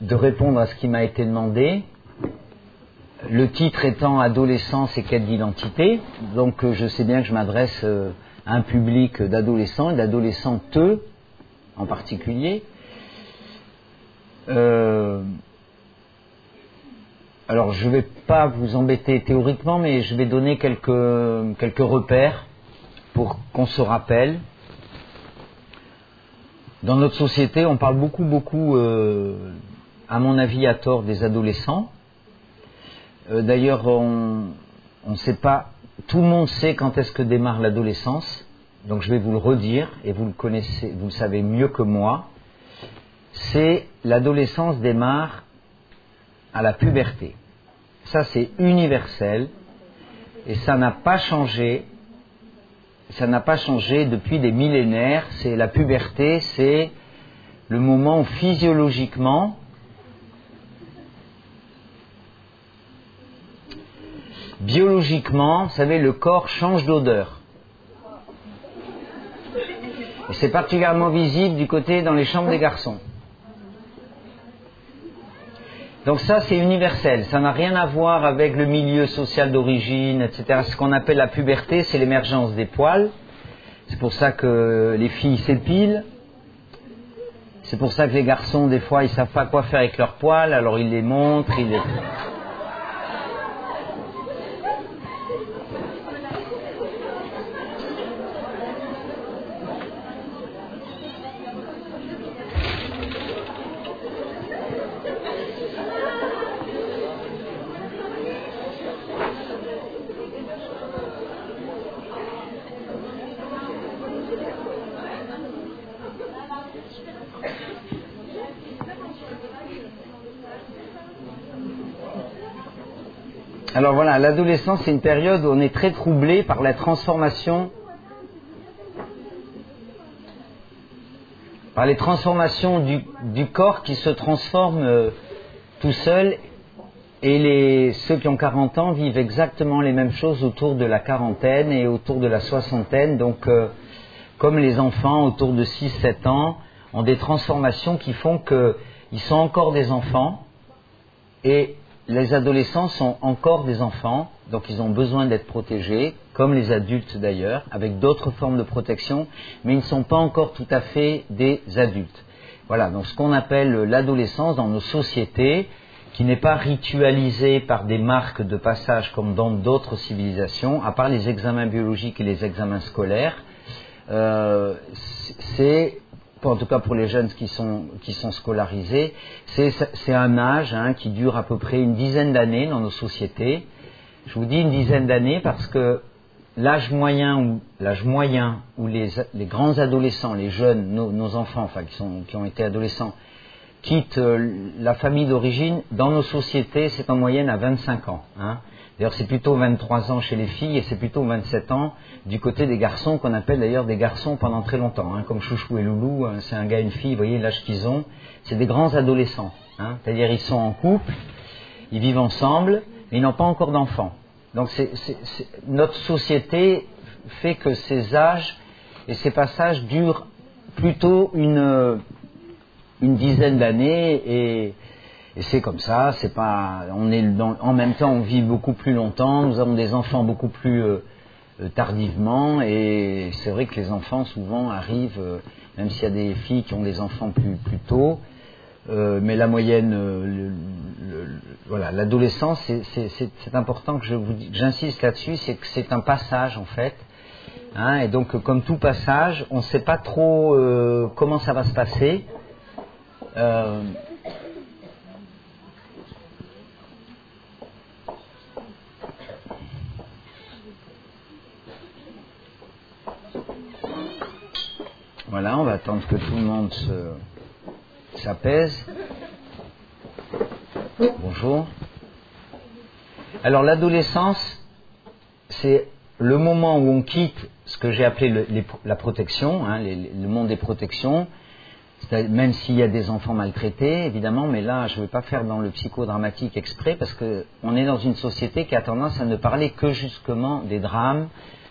de répondre à ce qui m'a été demandé. Le titre étant Adolescence et quête d'identité. Donc je sais bien que je m'adresse à un public d'adolescents et d'adolescentes en particulier. Alors je ne vais pas vous embêter théoriquement, mais je vais donner quelques repères pour qu'on se rappelle. Dans notre société, on parle beaucoup, à mon avis à tort, des adolescents. D'ailleurs, on ne sait pas, tout le monde sait quand est-ce que démarre l'adolescence, donc je vais vous le redire, et vous le connaissez, vous le savez mieux que moi. C'est l'adolescence démarre à la puberté. Ça, c'est universel, et ça n'a pas changé. Ça n'a pas changé depuis des millénaires. C'est la puberté, c'est le moment où physiologiquement, biologiquement, vous savez, le corps change d'odeur. Et c'est particulièrement visible du côté dans les chambres des garçons. Donc ça, c'est universel. Ça n'a rien à voir avec le milieu social d'origine, etc. Ce qu'on appelle la puberté, c'est l'émergence des poils. C'est pour ça que les filles s'épilent. C'est pour ça que les garçons, des fois, ils ne savent pas quoi faire avec leurs poils, alors ils les montrent, ils les... Alors voilà, l'adolescence, c'est une période où on est très troublé par la transformation, par les transformations du corps qui se transforme tout seul, et ceux qui ont 40 ans vivent exactement les mêmes choses autour de la quarantaine et autour de la soixantaine. Donc, comme les enfants autour de 6-7 ans ont des transformations qui font qu'ils sont encore des enfants, et les adolescents sont encore des enfants, donc ils ont besoin d'être protégés, comme les adultes d'ailleurs, avec d'autres formes de protection, mais ils ne sont pas encore tout à fait des adultes. Voilà, donc ce qu'on appelle l'adolescence dans nos sociétés, qui n'est pas ritualisée par des marques de passage comme dans d'autres civilisations, à part les examens biologiques et les examens scolaires, c'est... en tout cas pour les jeunes qui sont scolarisés, c'est un âge qui dure à peu près une dizaine d'années dans nos sociétés. Je vous dis une dizaine d'années parce que l'âge moyen où les grands adolescents, les jeunes, nos enfants, enfin qui ont été adolescents, quittent la famille d'origine, dans nos sociétés, c'est en moyenne à 25 ans. D'ailleurs, c'est plutôt 23 ans chez les filles et c'est plutôt 27 ans du côté des garçons, qu'on appelle d'ailleurs des garçons pendant très longtemps. Comme Chouchou et Loulou, c'est un gars et une fille, vous voyez l'âge qu'ils ont. C'est des grands adolescents. C'est-à-dire ils sont en couple, ils vivent ensemble, mais ils n'ont pas encore d'enfants. Donc notre société fait que ces âges et ces passages durent plutôt une dizaine d'années et c'est comme ça, c'est pas, en même temps on vit beaucoup plus longtemps, nous avons des enfants beaucoup plus tardivement et c'est vrai que les enfants souvent arrivent, même s'il y a des filles qui ont des enfants plus tôt, mais la moyenne, voilà, l'adolescence, c'est important que j'insiste là-dessus, c'est que c'est un passage en fait, et donc comme tout passage, on ne sait pas trop comment ça va se passer. Voilà, on va attendre que tout le monde s'apaise. Bonjour. Alors l'adolescence, c'est le moment où on quitte ce que j'ai appelé la protection, le monde des protections, même s'il y a des enfants maltraités, évidemment, mais là, je ne vais pas faire dans le psychodramatique exprès, parce qu'on est dans une société qui a tendance à ne parler que justement des drames,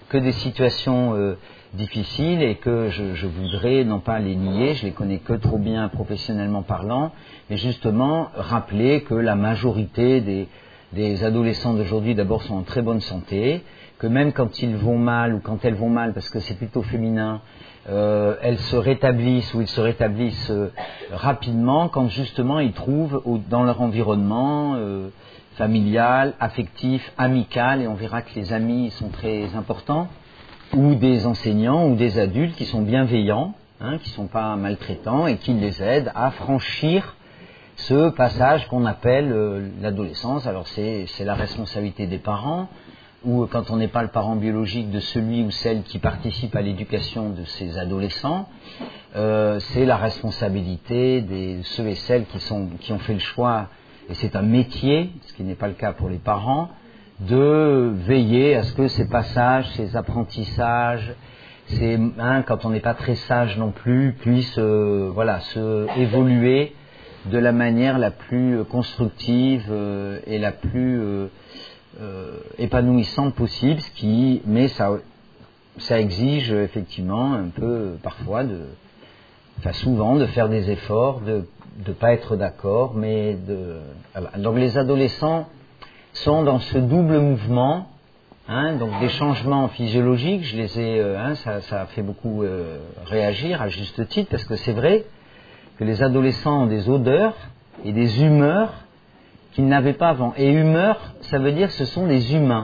que des situations difficiles et que je voudrais non pas les nier, je les connais que trop bien professionnellement parlant, mais justement rappeler que la majorité des adolescents d'aujourd'hui d'abord sont en très bonne santé, que même quand ils vont mal ou quand elles vont mal, parce que c'est plutôt féminin, elles se rétablissent ou ils se rétablissent rapidement quand justement ils trouvent dans leur environnement familial, affectif, amical, et on verra que les amis sont très importants, ou des enseignants ou des adultes qui sont bienveillants, qui ne sont pas maltraitants et qui les aident à franchir ce passage qu'on appelle l'adolescence. Alors c'est la responsabilité des parents, ou quand on n'est pas le parent biologique de celui ou celle qui participe à l'éducation de ces adolescents, c'est la responsabilité de ceux et celles qui ont fait le choix, et c'est un métier, ce qui n'est pas le cas pour les parents, de veiller à ce que ces passages, ces apprentissages, quand on n'est pas très sage non plus, puissent se évoluer de la manière la plus constructive et la plus épanouissante possible, mais ça exige effectivement un peu parfois, souvent de faire des efforts, de ne pas être d'accord, mais voilà. Donc les adolescents sont dans ce double mouvement, donc des changements physiologiques. Je les ai, ça a fait beaucoup réagir à juste titre, parce que c'est vrai que les adolescents ont des odeurs et des humeurs qu'ils n'avaient pas avant. Et humeur, ça veut dire ce sont des humains.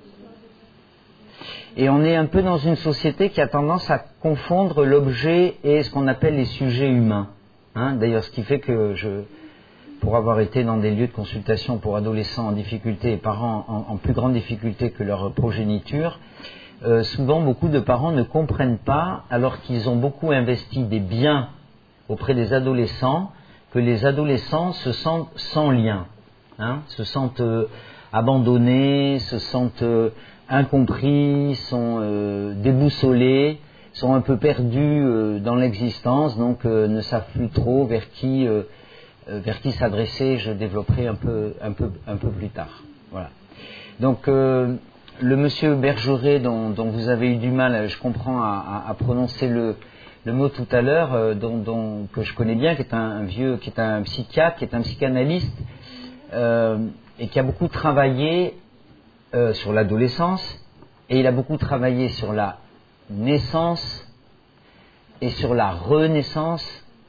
Et on est un peu dans une société qui a tendance à confondre l'objet et ce qu'on appelle les sujets humains. D'ailleurs, ce qui fait que pour avoir été dans des lieux de consultation pour adolescents en difficulté et parents en plus grande difficulté que leur progéniture, souvent beaucoup de parents ne comprennent pas, alors qu'ils ont beaucoup investi des biens auprès des adolescents, que les adolescents se sentent sans lien, se sentent abandonnés, se sentent incompris, sont déboussolés, sont un peu perdus dans l'existence, donc ne savent plus trop vers qui s'adresser. Je développerai un peu plus tard. Voilà. Donc le monsieur Bergeret dont vous avez eu du mal, je comprends, à prononcer le mot tout à l'heure, que je connais bien, qui est un psychiatre, qui est un psychanalyste, et qui a beaucoup travaillé sur l'adolescence, et il a beaucoup travaillé sur la naissance et sur la renaissance.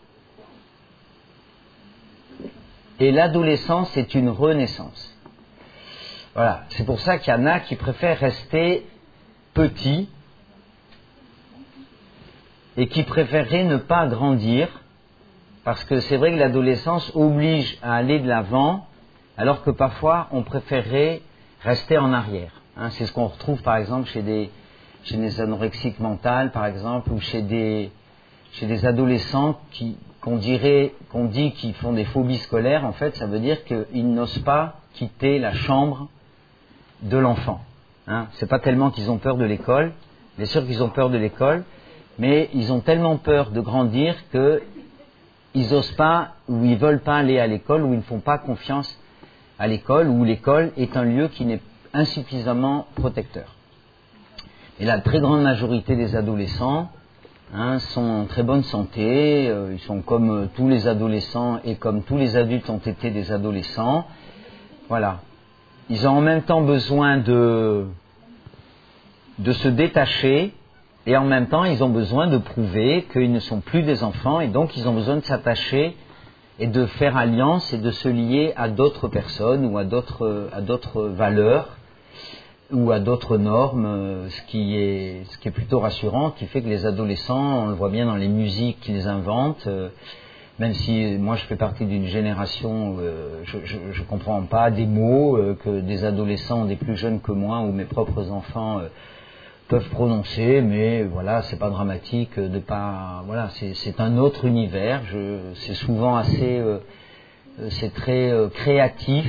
Et l'adolescence est une renaissance. Voilà, c'est pour ça qu'il y en a qui préfèrent rester petits et qui préféreraient ne pas grandir, parce que c'est vrai que l'adolescence oblige à aller de l'avant, alors que parfois on préférerait rester en arrière. C'est ce qu'on retrouve par exemple chez des anorexiques mentales, par exemple, ou chez des adolescents qu'on dit qu'ils font des phobies scolaires. En fait, ça veut dire qu'ils n'osent pas quitter la chambre de l'enfant. C'est pas tellement qu'ils ont peur de l'école, bien sûr qu'ils ont peur de l'école, mais ils ont tellement peur de grandir qu'ils n'osent pas, ou ils veulent pas aller à l'école, ou ils ne font pas confiance à l'école, ou l'école est un lieu qui n'est insuffisamment protecteur. Et la très grande majorité des adolescents sont en très bonne santé, ils sont comme tous les adolescents et comme tous les adultes ont été des adolescents. Voilà. Ils ont en même temps besoin de se détacher, et en même temps ils ont besoin de prouver qu'ils ne sont plus des enfants, et donc ils ont besoin de s'attacher et de faire alliance et de se lier à d'autres personnes ou à d'autres valeurs ou à d'autres normes, ce qui est plutôt rassurant, qui fait que les adolescents, on le voit bien dans les musiques qu'ils inventent, même si moi je fais partie d'une génération, je comprends pas des mots que des adolescents, des plus jeunes que moi ou mes propres enfants peuvent prononcer, mais voilà, c'est pas dramatique de pas, voilà, c'est un autre univers. C'est souvent assez, c'est très créatif.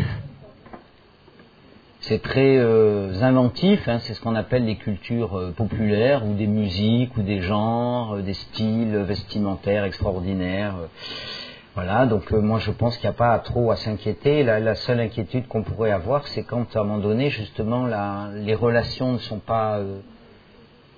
C'est très inventif, c'est ce qu'on appelle les cultures populaires, ou des musiques, ou des genres, des styles vestimentaires extraordinaires. Voilà, donc moi je pense qu'il n'y a pas trop à s'inquiéter. La seule inquiétude qu'on pourrait avoir, c'est quand à un moment donné, justement, les relations ne sont pas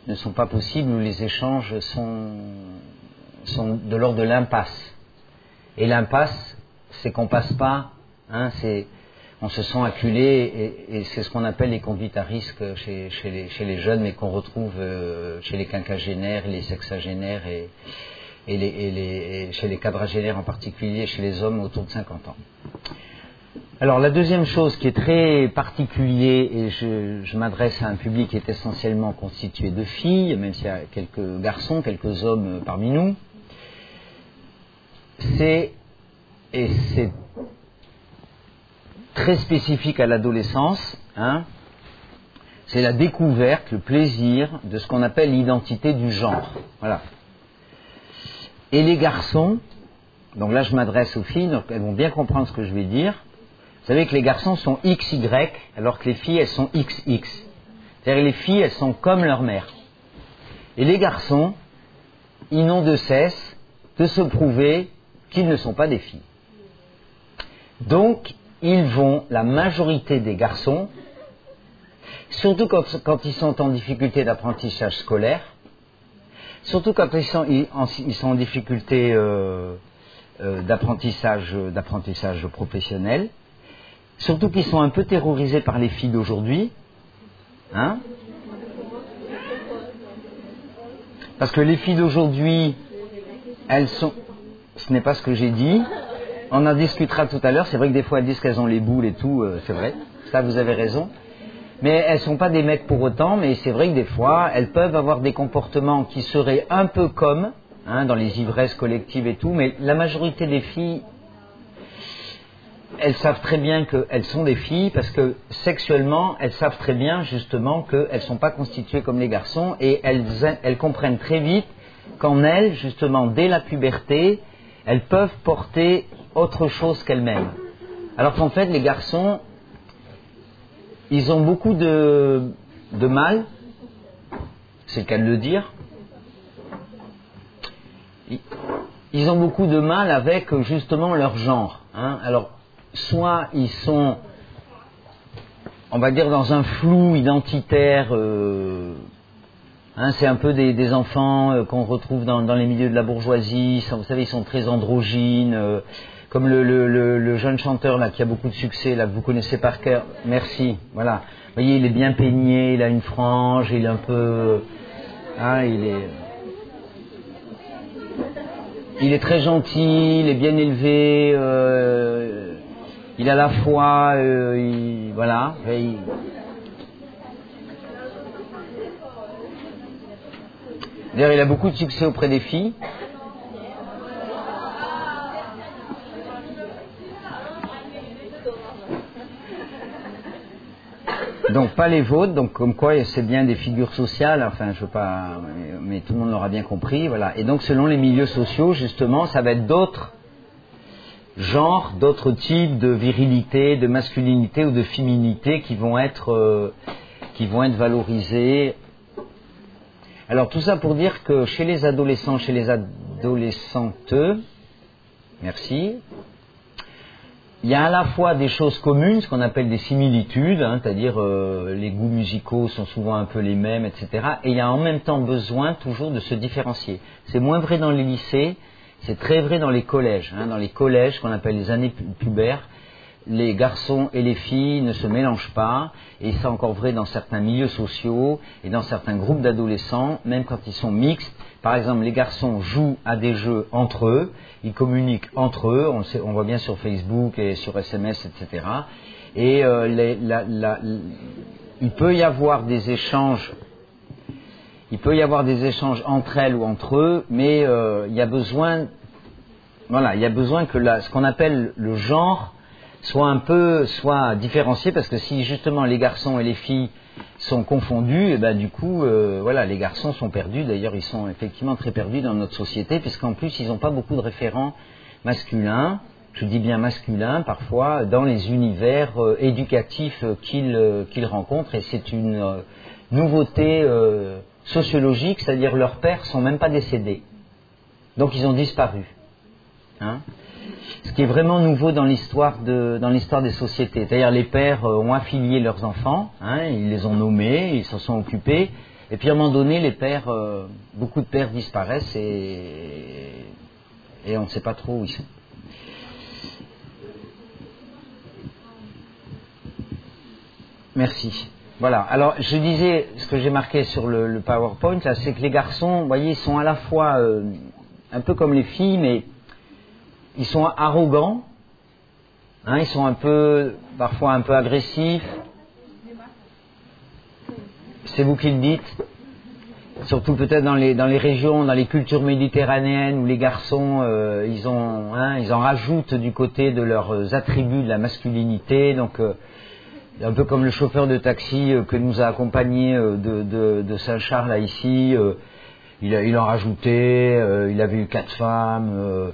ne sont pas possibles, où les échanges sont de l'ordre de l'impasse. Et l'impasse, c'est qu'on passe pas, hein, on se sent acculé, et c'est ce qu'on appelle les conduites à risque chez les jeunes, mais qu'on retrouve chez les quinquagénaires, les sexagénaires et chez les quadragénaires en particulier, chez les hommes autour de 50 ans. Alors la deuxième chose qui est très particulier, et je m'adresse à un public qui est essentiellement constitué de filles, même s'il y a quelques garçons, quelques hommes parmi nous, c'est très spécifique à l'adolescence, hein, c'est la découverte, le plaisir de ce qu'on appelle l'identité du genre. Voilà. Et les garçons, donc là je m'adresse aux filles, donc elles vont bien comprendre ce que je vais dire. Vous savez que les garçons sont XY, alors que les filles elles sont XX. C'est-à-dire les filles elles sont comme leur mère. Et les garçons, ils n'ont de cesse de se prouver qu'ils ne sont pas des filles. Donc, la majorité des garçons, surtout quand ils sont en difficulté d'apprentissage scolaire, surtout quand ils sont en difficulté d'apprentissage professionnel, surtout qu'ils sont un peu terrorisés par les filles d'aujourd'hui, hein, parce que les filles d'aujourd'hui, ce n'est pas ce que j'ai dit. On en discutera tout à l'heure. C'est vrai que des fois elles disent qu'elles ont les boules et tout. C'est vrai. Ça, vous avez raison. Mais elles sont pas des mecs pour autant. Mais c'est vrai que des fois, elles peuvent avoir des comportements qui seraient un peu comme, hein, dans les ivresses collectives et tout. Mais la majorité des filles, elles savent très bien qu'elles sont des filles parce que sexuellement, elles savent très bien justement qu'elles ne sont pas constituées comme les garçons. Et elles comprennent très vite qu'en elles, justement, dès la puberté, elles peuvent porter autre chose qu'elles-mêmes. Alors qu'en fait, les garçons, ils ont beaucoup de mal, c'est le cas de le dire, ils ont beaucoup de mal avec justement leur genre. Hein. Alors, soit ils sont, on va dire, dans un flou identitaire. Hein, c'est un peu des enfants qu'on retrouve dans les milieux de la bourgeoisie. Vous savez, ils sont très androgynes, comme le jeune chanteur là qui a beaucoup de succès, là que vous connaissez par cœur. Merci. Voilà. Vous voyez, il est bien peigné, il a une frange, il est un peu, hein, il est très gentil, il est bien élevé, il a la foi, voilà. D'ailleurs, il a beaucoup de succès auprès des filles. Donc, pas les vôtres, donc comme quoi c'est bien des figures sociales, enfin, je veux pas, mais tout le monde l'aura bien compris, voilà. Et donc, selon les milieux sociaux, justement, ça va être d'autres genres, d'autres types de virilité, de masculinité ou de féminité qui vont être valorisés. Alors tout ça pour dire que chez les adolescents, chez les adolescentes, merci, il y a à la fois des choses communes, ce qu'on appelle des similitudes, hein, c'est-à-dire les goûts musicaux sont souvent un peu les mêmes, etc. Et il y a en même temps besoin toujours de se différencier. C'est moins vrai dans les lycées, c'est très vrai dans les collèges. Hein, dans les collèges, qu'on appelle les années pubères, les garçons et les filles ne se mélangent pas, et c'est encore vrai dans certains milieux sociaux et dans certains groupes d'adolescents, même quand ils sont mixtes. Par exemple, les garçons jouent à des jeux entre eux, ils communiquent entre eux, on voit bien sur Facebook et sur SMS, etc. Et il peut y avoir des échanges entre elles ou entre eux, mais il y a besoin que ce qu'on appelle le genre soit différencié, parce que si justement les garçons et les filles sont confondus, et ben du coup, les garçons sont perdus. D'ailleurs, ils sont effectivement très perdus dans notre société, puisqu'en plus, ils n'ont pas beaucoup de référents masculins, je dis bien masculins, parfois, dans les univers éducatifs qu'ils rencontrent, et c'est une nouveauté sociologique, c'est-à-dire leurs pères sont même pas décédés. Donc, ils ont disparu. Hein ? Ce qui est vraiment nouveau dans l'histoire des sociétés. C'est-à-dire les pères ont affilié leurs enfants, hein, ils les ont nommés, ils s'en sont occupés, Et puis à un moment donné, les pères, beaucoup de pères disparaissent et on ne sait pas trop où ils sont. Merci. Voilà. Alors, je disais, ce que j'ai marqué sur le PowerPoint, là, c'est que les garçons, vous voyez, ils sont à la fois un peu comme les filles, mais ils sont arrogants. Hein, ils sont parfois un peu agressifs. C'est vous qui le dites. Surtout peut-être dans les régions, dans les cultures méditerranéennes où les garçons, ils en rajoutent du côté de leurs attributs de la masculinité. Donc, un peu comme le chauffeur de taxi que nous a accompagnés de Saint-Charles là ici. Il en rajoutait. Il avait eu 4 femmes.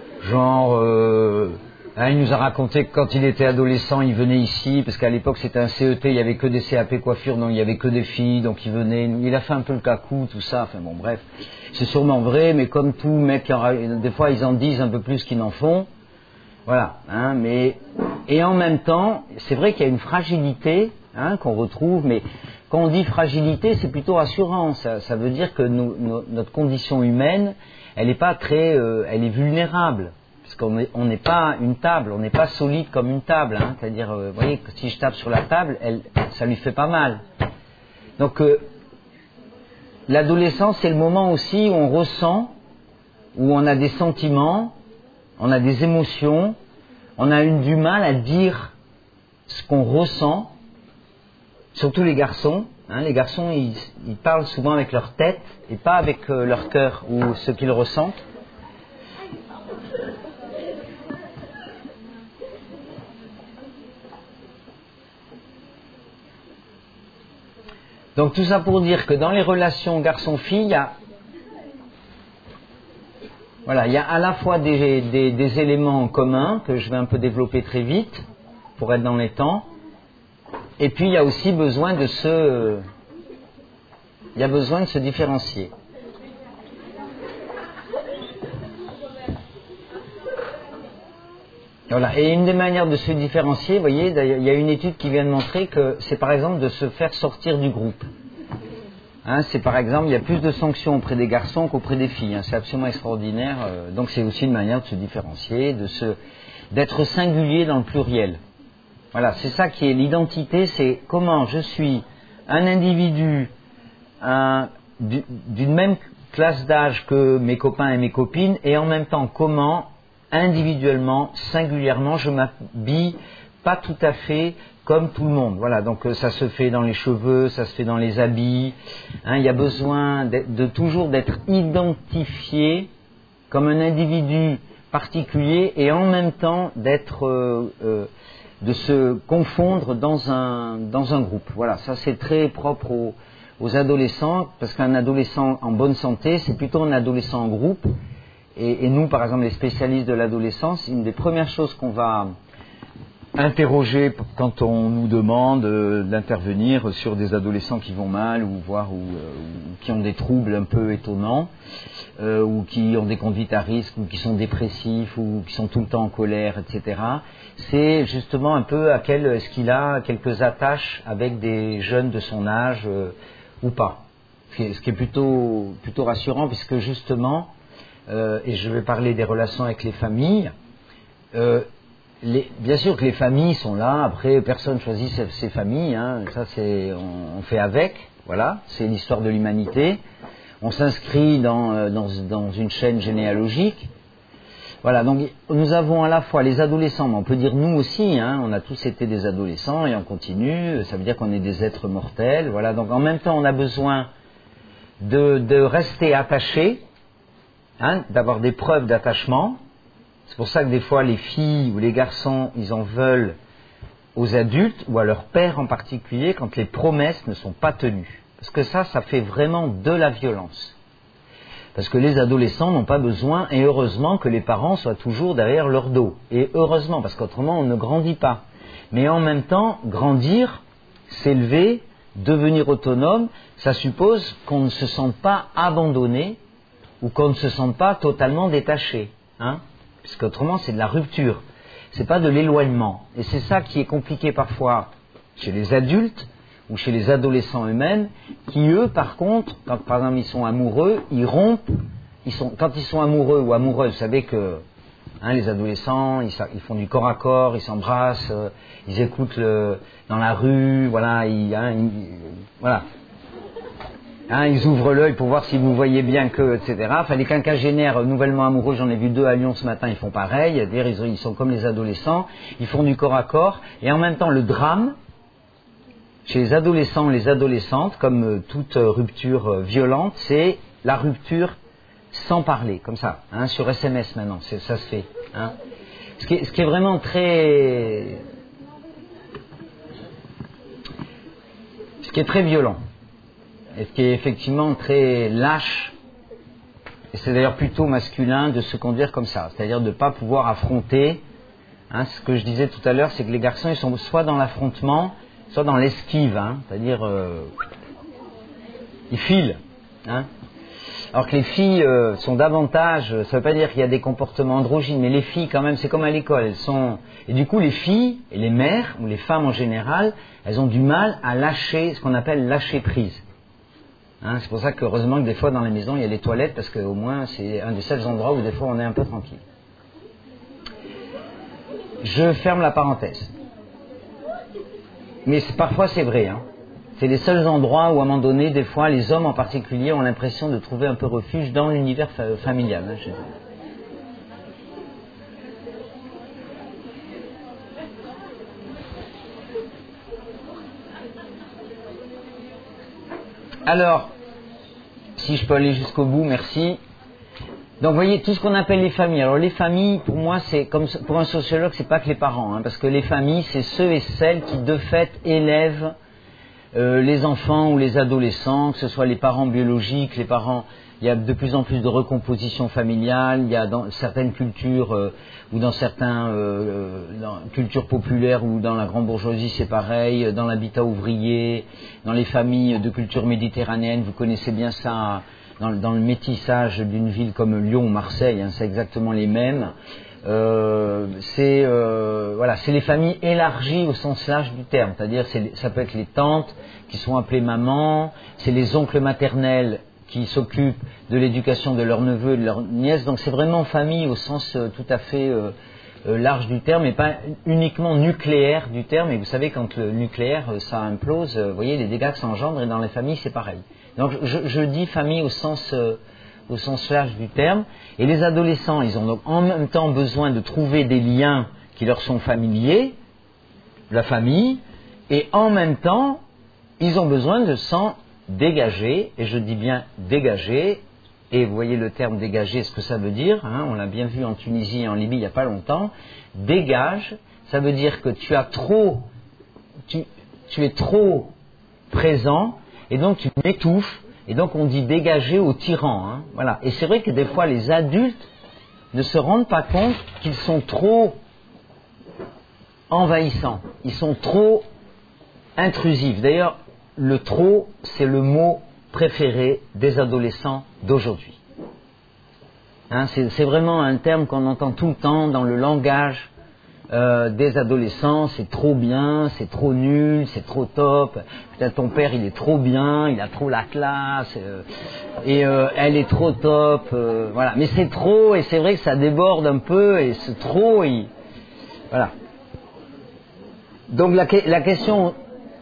Il nous a raconté que quand il était adolescent, il venait ici, parce qu'à l'époque c'était un CET, il n'y avait que des CAP coiffure, donc il n'y avait que des filles, donc il venait, il a fait un peu le cacou, tout ça, enfin bon bref, c'est sûrement vrai, mais comme tout mec, des fois ils en disent un peu plus qu'ils n'en font, voilà, hein, et en même temps, c'est vrai qu'il y a une fragilité, hein, qu'on retrouve, mais quand on dit fragilité, c'est plutôt rassurant, ça veut dire que notre condition humaine, elle est vulnérable. Parce qu'on n'est pas une table, on n'est pas solide comme une table. Hein, c'est-à-dire, vous voyez, que si je tape sur la table, ça lui fait pas mal. Donc, l'adolescence, c'est le moment aussi où on ressent, où on a des sentiments, on a des émotions, on a du mal à dire ce qu'on ressent, surtout les garçons. Hein, les garçons, ils parlent souvent avec leur tête et pas avec leur cœur ou ce qu'ils ressentent. Donc tout ça pour dire que dans les relations garçon-fille, il y a à la fois des éléments communs que je vais un peu développer très vite pour être dans les temps, et puis il y a aussi besoin de se différencier. Voilà. Et une des manières de se différencier, vous voyez, il y a une étude qui vient de montrer que c'est par exemple de se faire sortir du groupe. Hein, c'est par exemple, il y a plus de sanctions auprès des garçons qu'auprès des filles. Hein, c'est absolument extraordinaire. Donc c'est aussi une manière de se différencier, d'être singulier dans le pluriel. Voilà, c'est ça qui est l'identité, c'est comment je suis un individu d'une même classe d'âge que mes copains et mes copines, et en même temps comment individuellement, singulièrement, je m'habille pas tout à fait comme tout le monde. Voilà, donc ça se fait dans les cheveux, ça se fait dans les habits. Hein, il y a besoin de toujours d'être identifié comme un individu particulier et en même temps de se confondre dans un groupe. Voilà, ça c'est très propre aux adolescents, parce qu'un adolescent en bonne santé, c'est plutôt un adolescent en groupe. Et nous, par exemple, les spécialistes de l'adolescence, une des premières choses qu'on va interroger quand on nous demande d'intervenir sur des adolescents qui vont mal ou qui ont des troubles un peu étonnants, ou qui ont des conduites à risque, ou qui sont dépressifs, ou qui sont tout le temps en colère, etc. C'est justement un peu est-ce qu'il a quelques attaches avec des jeunes de son âge ou pas. Ce qui est plutôt rassurant, puisque justement, et je vais parler des relations avec les familles. Bien sûr que les familles sont là. Après, personne choisit ses familles. Hein, ça, on fait avec. Voilà, c'est l'histoire de l'humanité. On s'inscrit dans une chaîne généalogique. Voilà, donc nous avons à la fois les adolescents, mais on peut dire nous aussi. Hein, on a tous été des adolescents et on continue. Ça veut dire qu'on est des êtres mortels. Voilà, donc en même temps, on a besoin de rester attachés. Hein, d'avoir des preuves d'attachement. C'est pour ça que des fois les filles ou les garçons, ils en veulent aux adultes ou à leur père en particulier quand les promesses ne sont pas tenues. Parce que ça fait vraiment de la violence. Parce que les adolescents n'ont pas besoin, et heureusement que les parents soient toujours derrière leur dos. Et heureusement, parce qu'autrement on ne grandit pas. Mais en même temps, grandir, s'élever, devenir autonome, ça suppose qu'on ne se sente pas abandonné, ou qu'on ne se sente pas totalement détaché, hein, parce qu'autrement c'est de la rupture, c'est pas de l'éloignement, et c'est ça qui est compliqué parfois chez les adultes, ou chez les adolescents eux-mêmes, qui eux, par contre, quand par exemple ils sont amoureux, ils rompent, quand ils sont amoureux ou amoureuses, vous savez que les adolescents, ils font du corps à corps, ils s'embrassent, ils écoutent dans la rue, voilà, voilà. Ils ouvrent l'œil pour voir si vous voyez bien que, etc. Enfin, les quinquagénaires nouvellement amoureux, j'en ai vu 2 à Lyon ce matin, ils font pareil. C'est-à-dire, ils sont comme les adolescents, ils font du corps à corps. Et en même temps, le drame, chez les adolescents, les adolescentes, comme toute rupture violente, c'est la rupture sans parler, comme ça, sur SMS maintenant, ça se fait. Ce qui est vraiment très... Ce qui est très violent. Et ce qui est effectivement très lâche, et c'est d'ailleurs plutôt masculin de se conduire comme ça, c'est-à-dire de ne pas pouvoir affronter. Ce que je disais tout à l'heure, c'est que les garçons, ils sont soit dans l'affrontement, soit dans l'esquive, c'est-à-dire ils filent. Alors que les filles sont davantage, ça ne veut pas dire qu'il y a des comportements androgynes, mais les filles quand même, c'est comme à l'école, elles sont... Et du coup, les filles, et les mères, ou les femmes en général, elles ont du mal à lâcher, ce qu'on appelle lâcher prise. C'est pour ça qu'heureusement que des fois dans les maisons il y a les toilettes, parce qu'au moins c'est un des seuls endroits où des fois on est un peu tranquille. Je ferme la parenthèse. Mais parfois c'est vrai. C'est les seuls endroits où à un moment donné, des fois les hommes en particulier ont l'impression de trouver un peu refuge dans l'univers familial. Je veux dire. Alors, si je peux aller jusqu'au bout, merci. Donc, vous voyez, tout ce qu'on appelle les familles. Alors, les familles, pour moi, c'est comme pour un sociologue, c'est pas que les parents, parce que les familles, c'est ceux et celles qui, de fait, élèvent les enfants ou les adolescents, que ce soit les parents biologiques, les parents... Il y a de plus en plus de recomposition familiale, il y a dans certaines cultures ou dans certaines cultures populaires ou dans la grande bourgeoisie c'est pareil, dans l'habitat ouvrier, dans les familles de culture méditerranéenne, vous connaissez bien ça, dans le métissage d'une ville comme Lyon ou Marseille, c'est exactement les mêmes. C'est les familles élargies au sens large du terme, c'est-à-dire ça peut être les tantes qui sont appelées mamans, c'est les oncles maternels qui s'occupent de l'éducation de leurs neveux et de leurs nièces. Donc c'est vraiment famille au sens tout à fait large du terme et pas uniquement nucléaire du terme. Et vous savez, quand le nucléaire, ça implose, vous voyez les dégâts que ça engendre, et dans les familles, c'est pareil. Donc je dis famille au sens large du terme. Et les adolescents, ils ont donc en même temps besoin de trouver des liens qui leur sont familiers, la famille, et en même temps, ils ont besoin de s'en dégager, et je dis bien dégager, et vous voyez le terme dégager, ce que ça veut dire, on l'a bien vu en Tunisie et en Libye il n'y a pas longtemps. Dégage, ça veut dire que tu es trop présent, et donc tu m'étouffes, et donc on dit dégager au tyran. Voilà. Et c'est vrai que des fois les adultes ne se rendent pas compte qu'ils sont trop envahissants, ils sont trop intrusifs. D'ailleurs, le trop, c'est le mot préféré des adolescents d'aujourd'hui. C'est vraiment un terme qu'on entend tout le temps dans le langage des adolescents. C'est trop bien, c'est trop nul, c'est trop top. Peut-être ton père, il est trop bien, il a trop la classe, et elle est trop top. Voilà. Mais c'est trop, et c'est vrai que ça déborde un peu, et ce trop, voilà. Donc la question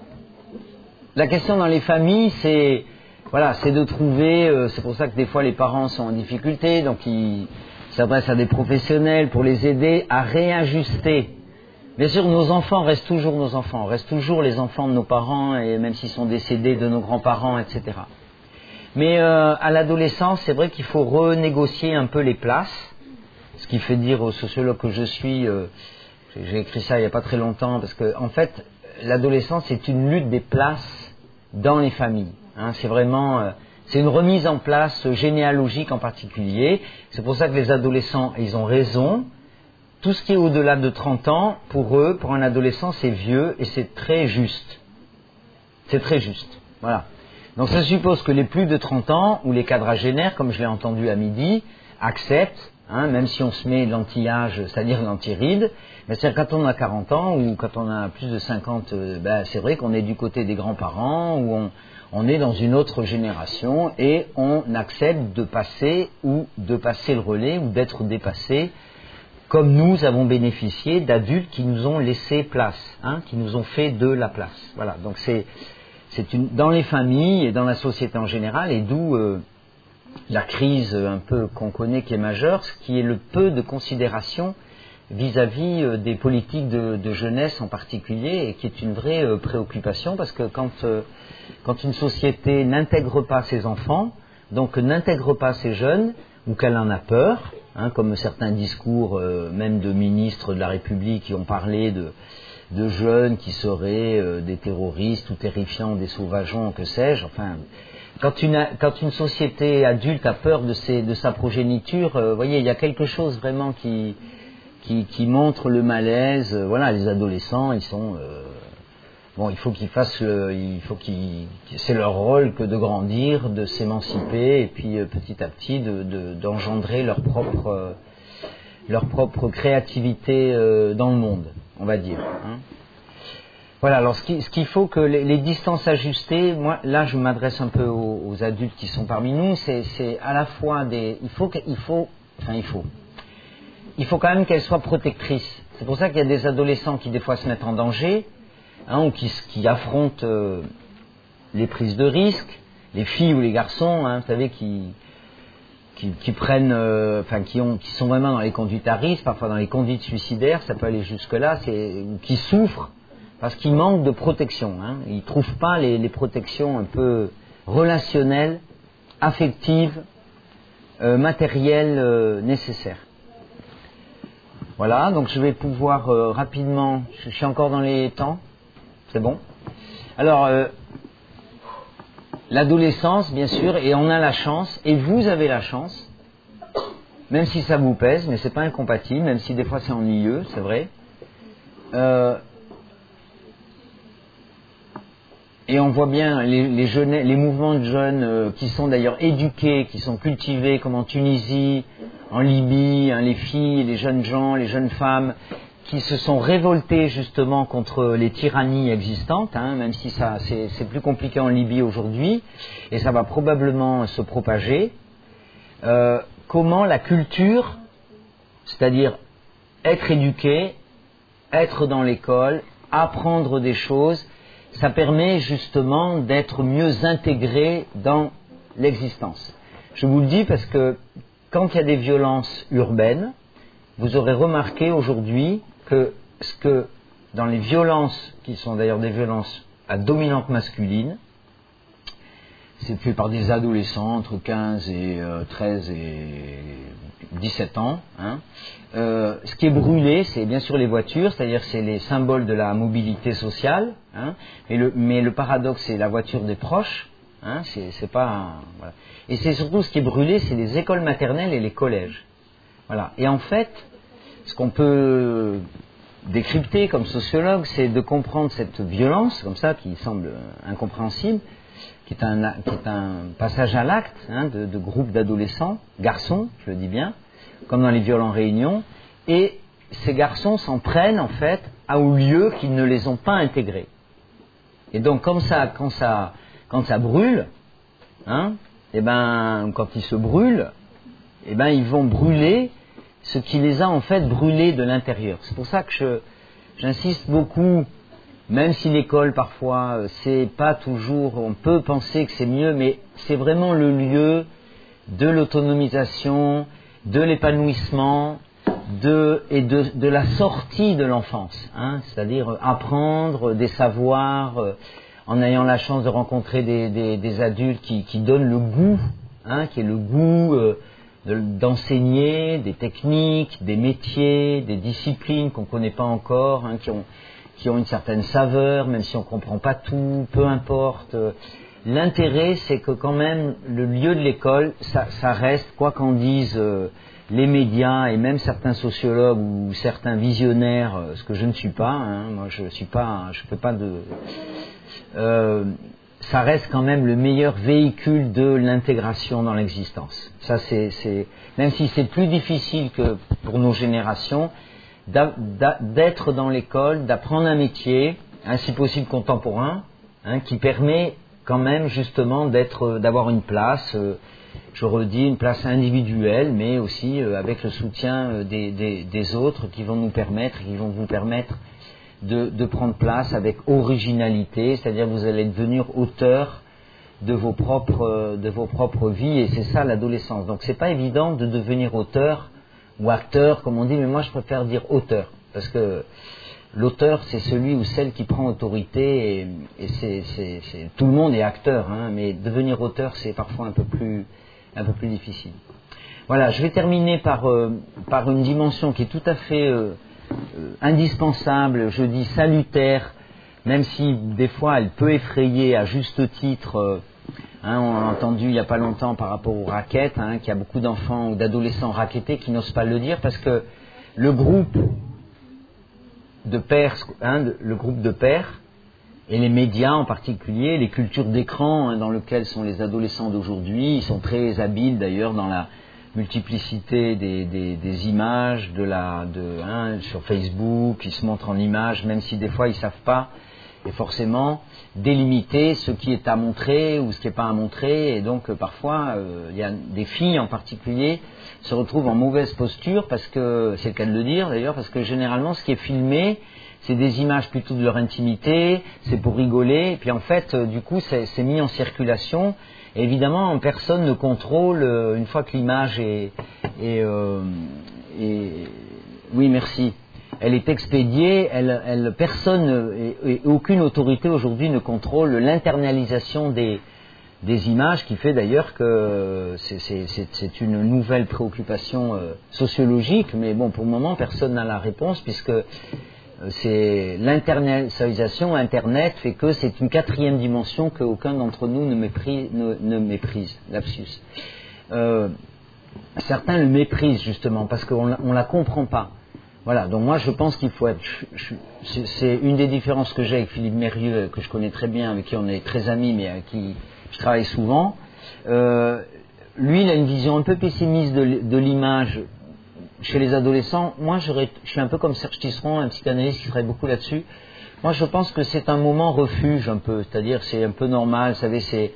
dans les familles, c'est de trouver, c'est pour ça que des fois les parents sont en difficulté, donc ils s'adressent à des professionnels pour les aider à réajuster. Bien sûr, nos enfants restent toujours nos enfants, restent toujours les enfants de nos parents, et même s'ils sont décédés, de nos grands-parents, etc. Mais à l'adolescence, c'est vrai qu'il faut renégocier un peu les places, ce qui fait dire aux sociologues que je suis, j'ai écrit ça il n'y a pas très longtemps, parce que en fait, l'adolescence, c'est une lutte des places dans les familles. C'est vraiment, c'est une remise en place généalogique en particulier. C'est pour ça que les adolescents, ils ont raison. Tout ce qui est au-delà de 30 ans, pour eux, pour un adolescent, c'est vieux et c'est très juste. C'est très juste. Voilà. Donc ça suppose que les plus de 30 ans, ou les quadragénaires, comme je l'ai entendu à midi, acceptent même si on se met l'anti-âge, c'est-à-dire l'anti-ride. Mais c'est-à-dire quand on a 40 ans ou quand on a plus de 50, c'est vrai qu'on est du côté des grands-parents ou on est dans une autre génération et on accepte de passer le relais ou d'être dépassé, comme nous avons bénéficié d'adultes qui nous ont laissé place, qui nous ont fait de la place. Voilà, donc c'est dans les familles et dans la société en général, et d'où la crise un peu qu'on connaît qui est majeure, ce qui est le peu de considération vis-à-vis des politiques de jeunesse en particulier, et qui est une vraie préoccupation, parce que quand une société n'intègre pas ses enfants, donc n'intègre pas ses jeunes, ou qu'elle en a peur, comme certains discours même de ministres de la République qui ont parlé de jeunes qui seraient des terroristes ou terrifiants, des sauvageons, que sais-je, enfin... Quand une société adulte a peur de sa progéniture, vous voyez, il y a quelque chose vraiment qui montre le malaise. Voilà, les adolescents, ils sont... il faut qu'ils fassent c'est leur rôle que de grandir, de s'émanciper, et puis petit à petit d'engendrer leur propre créativité dans le monde, on va dire. Voilà, alors ce qu'il faut que les distances ajustées, moi là je m'adresse un peu aux adultes qui sont parmi nous, c'est à la fois il faut quand même qu'elles soient protectrices. C'est pour ça qu'il y a des adolescents qui des fois se mettent en danger, ou qui affrontent les prises de risques, les filles ou les garçons, vous savez, qui prennent, qui sont vraiment dans les conduites à risque, parfois dans les conduites suicidaires, ça peut aller jusque là, qui souffrent parce qu'ils manquent de protection. Ils ne trouvent pas les protections un peu relationnelles, affectives, matérielles nécessaires. Voilà, donc je vais pouvoir rapidement... Je suis encore dans les temps, c'est bon. Alors, l'adolescence, bien sûr, et on a la chance, et vous avez la chance, même si ça vous pèse, mais c'est pas incompatible, même si des fois c'est ennuyeux, c'est vrai. Et on voit bien les mouvements de jeunes qui sont d'ailleurs éduqués, qui sont cultivés, comme en Tunisie, en Libye, les filles, les jeunes gens, les jeunes femmes, qui se sont révoltés justement contre les tyrannies existantes, même si c'est plus compliqué en Libye aujourd'hui, et ça va probablement se propager. Comment la culture, c'est-à-dire être éduqué, être dans l'école, apprendre des choses, ça permet justement d'être mieux intégré dans l'existence. Je vous le dis parce que quand il y a des violences urbaines, vous aurez remarqué aujourd'hui que dans les violences, qui sont d'ailleurs des violences à dominante masculine, c'est fait par des adolescents entre 15 et 13 et 17 ans. Ce qui est brûlé, c'est bien sûr les voitures, c'est-à-dire c'est les symboles de la mobilité sociale. Mais le paradoxe, c'est la voiture des proches. C'est pas. Voilà. Et c'est surtout ce qui est brûlé, c'est les écoles maternelles et les collèges. Voilà. Et en fait, ce qu'on peut décrypter comme sociologue, c'est de comprendre cette violence, comme ça, qui semble incompréhensible, qui est un passage à l'acte de groupes d'adolescents, garçons, je le dis bien, comme dans les viols en réunion, et ces garçons s'en prennent en fait aux lieux qui ne les ont pas intégrés. Et donc quand ça brûle, quand ils se brûlent, ils vont brûler ce qui les a en fait brûlés de l'intérieur. C'est pour ça que j'insiste beaucoup. Même si l'école, parfois, c'est pas toujours... On peut penser que c'est mieux, mais c'est vraiment le lieu de l'autonomisation, de l'épanouissement, de la sortie de l'enfance. C'est-à-dire apprendre des savoirs, en ayant la chance de rencontrer des adultes qui donnent le goût, qui est le goût d'enseigner des techniques, des métiers, des disciplines qu'on ne connaît pas encore, qui ont une certaine saveur, même si on ne comprend pas tout, peu importe. L'intérêt, c'est que quand même, le lieu de l'école, ça reste, quoi qu'en disent les médias et même certains sociologues ou certains visionnaires, ce que je ne suis pas, moi je fais pas ça reste quand même le meilleur véhicule de l'intégration dans l'existence. Ça, même si c'est plus difficile que pour nos générations, d'être dans l'école, d'apprendre un métier, si possible contemporain, qui permet quand même justement d'avoir une place, je redis, une place individuelle, mais aussi avec le soutien des autres qui vont vous permettre de prendre place avec originalité, c'est-à-dire vous allez devenir auteur de vos propres vies, et c'est ça l'adolescence. Donc c'est pas évident de devenir auteur ou acteur, comme on dit, mais moi je préfère dire auteur, parce que l'auteur c'est celui ou celle qui prend autorité, et tout le monde est acteur, mais devenir auteur c'est parfois un peu plus difficile. Voilà, je vais terminer par une dimension qui est tout à fait indispensable, je dis salutaire, même si des fois elle peut effrayer à juste titre. On a entendu il n'y a pas longtemps par rapport aux raquettes, qu'il y a beaucoup d'enfants ou d'adolescents raquettés qui n'osent pas le dire parce que le groupe de pairs, et les médias en particulier, les cultures d'écran dans lesquelles sont les adolescents d'aujourd'hui, ils sont très habiles d'ailleurs dans la multiplicité des images sur Facebook, ils se montrent en images, même si des fois ils ne savent pas, et forcément délimiter ce qui est à montrer ou ce qui n'est pas à montrer, et donc parfois il y a des filles en particulier se retrouvent en mauvaise posture, parce que c'est le cas de le dire d'ailleurs, parce que généralement ce qui est filmé c'est des images plutôt de leur intimité, c'est pour rigoler, et puis en fait du coup c'est mis en circulation. Et évidemment, personne ne contrôle, une fois que l'image oui, merci. Elle est expédiée, personne et aucune autorité aujourd'hui ne contrôle l'internalisation des images, qui fait d'ailleurs que c'est une nouvelle préoccupation sociologique, mais bon, pour le moment, personne n'a la réponse, puisque c'est l'internalisation, Internet fait que c'est une quatrième dimension qu'aucun d'entre nous ne méprise, lapsus. Certains le méprisent justement parce qu'on ne la comprend pas. Voilà, donc moi je pense qu'il faut être... c'est une des différences que j'ai avec Philippe Mérieux, que je connais très bien, avec qui on est très amis, mais avec qui je travaille souvent. Lui, il a une vision un peu pessimiste de l'image chez les adolescents. Moi, je suis un peu comme Serge Tisseron, un psychanalyste qui travaille beaucoup là-dessus. Moi, je pense que c'est un moment refuge un peu, c'est-à-dire c'est un peu normal, vous savez, c'est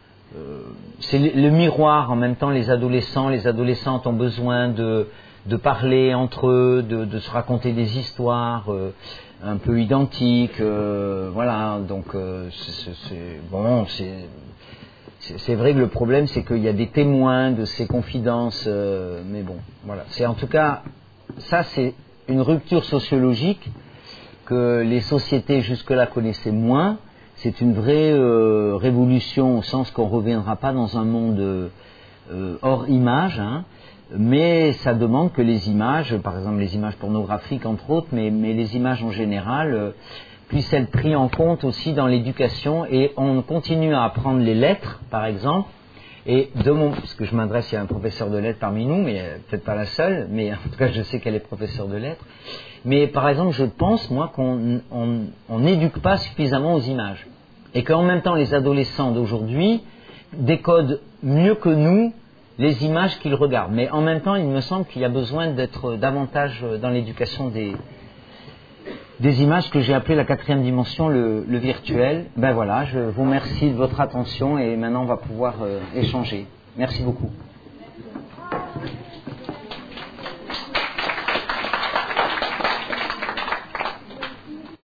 le miroir en même temps. Les adolescents, les adolescentes ont besoin de parler entre eux, de se raconter des histoires un peu identiques, voilà, donc c'est vrai que le problème c'est qu'il y a des témoins de ces confidences, mais bon, voilà, c'est en tout cas, ça c'est une rupture sociologique que les sociétés jusque-là connaissaient moins. C'est une vraie révolution, au sens qu'on ne reviendra pas dans un monde hors image, mais ça demande que les images, par exemple les images pornographiques entre autres, mais les images en général, puissent être prises en compte aussi dans l'éducation. Et on continue à apprendre les lettres, par exemple, et parce que je m'adresse à un professeur de lettres parmi nous, mais peut-être pas la seule, mais en tout cas je sais qu'elle est professeure de lettres. Mais par exemple, je pense, moi, qu'on n'éduque pas suffisamment aux images. Et qu'en même temps, les adolescents d'aujourd'hui décodent mieux que nous les images qu'ils regardent. Mais en même temps, il me semble qu'il y a besoin d'être davantage dans l'éducation des images, que j'ai appelé la quatrième dimension, le virtuel. Ben voilà, je vous remercie de votre attention, et maintenant on va pouvoir échanger. Merci beaucoup.